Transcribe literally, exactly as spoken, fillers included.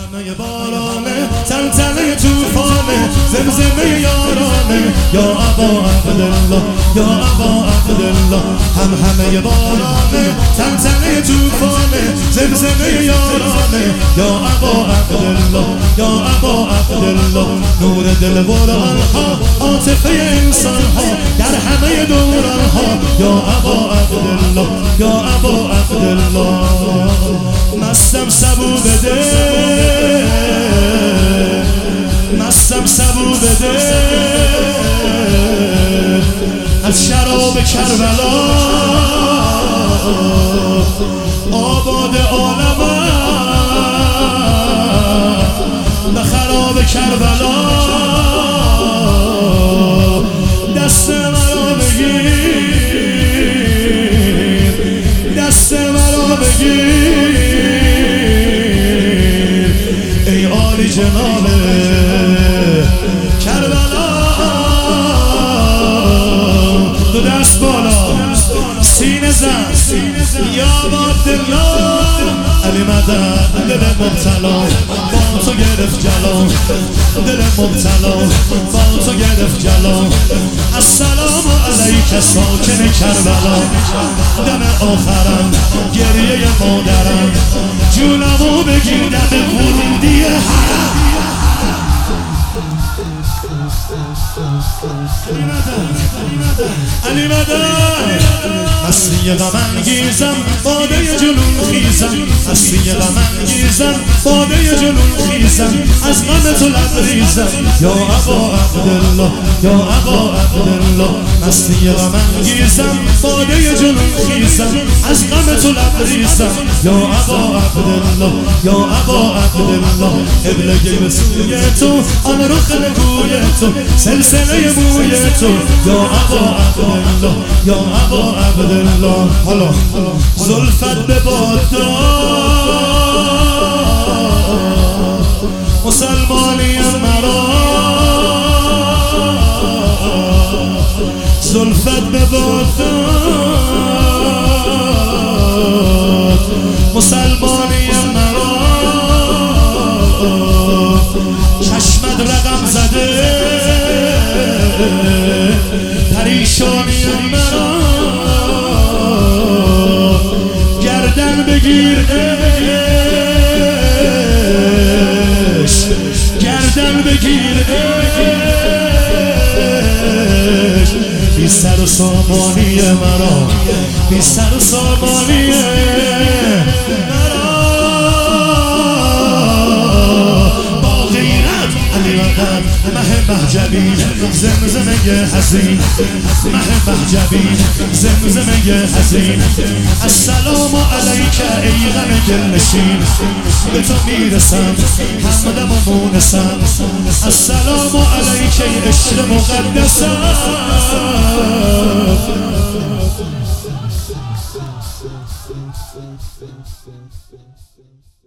همه بارانه تلتله توفانه زمزمه یارانه یا ابا عبدالله یا ابا عبدالله هم همه بارانه تلتله توفانه زمزمه یارانه یا ابا عبدالله یا ابا عبدالله نور دل قرآنها عاطفه انسانها در همه دورانها یا ابا عبدالله یا ابا عبدالله مستم سبو بده مستم سبو بده از شراب کربلا آباد عالم به خراب کربلا دست مرا بگیر دست مرا بگیر ای عالی جناب کربلا دو دست بالا سینه زن یا عبدالله علی مدد دل مبتلا با تو گرفت جلا دل مبتلا با تو گرفت جلا السلام علیک ساکن کربلا دم آخرم گریه مادرم جونمو بگیر دم ورودی حرم علی مدد هستی غم انگیزم باده جنون خیزم هستی غم انگیزم باده جنون خیزم از غم تو لبریزم یا ابا عبدالله یا ابا عبدالله هستی غم انگیزم باده جنون خیزم از غم تو لبریزم یا ابا عبدالله یا ابا عبدالله قبله به سوی تو آن رخ نگوی تو سلسله موی تو یا ابا عبدالله یا ابا عبدالله حالا زلفت به باد مسلمانی مرا زلفت به باد مسلمانی مرا چشمت رقم زده پریشانی مرا گردن بگیر عشق گردن بگیر عشق بی سر و سامانی مرا بی سر و سامانی مرا با غیرت علی مدد مه محجبی زمزمه حزین مه محجبی زمزمه حزین السلام علیک ای غم دلنشین به تو میرسم حمدم و مونسم السلام علیک ای عشق مقدسم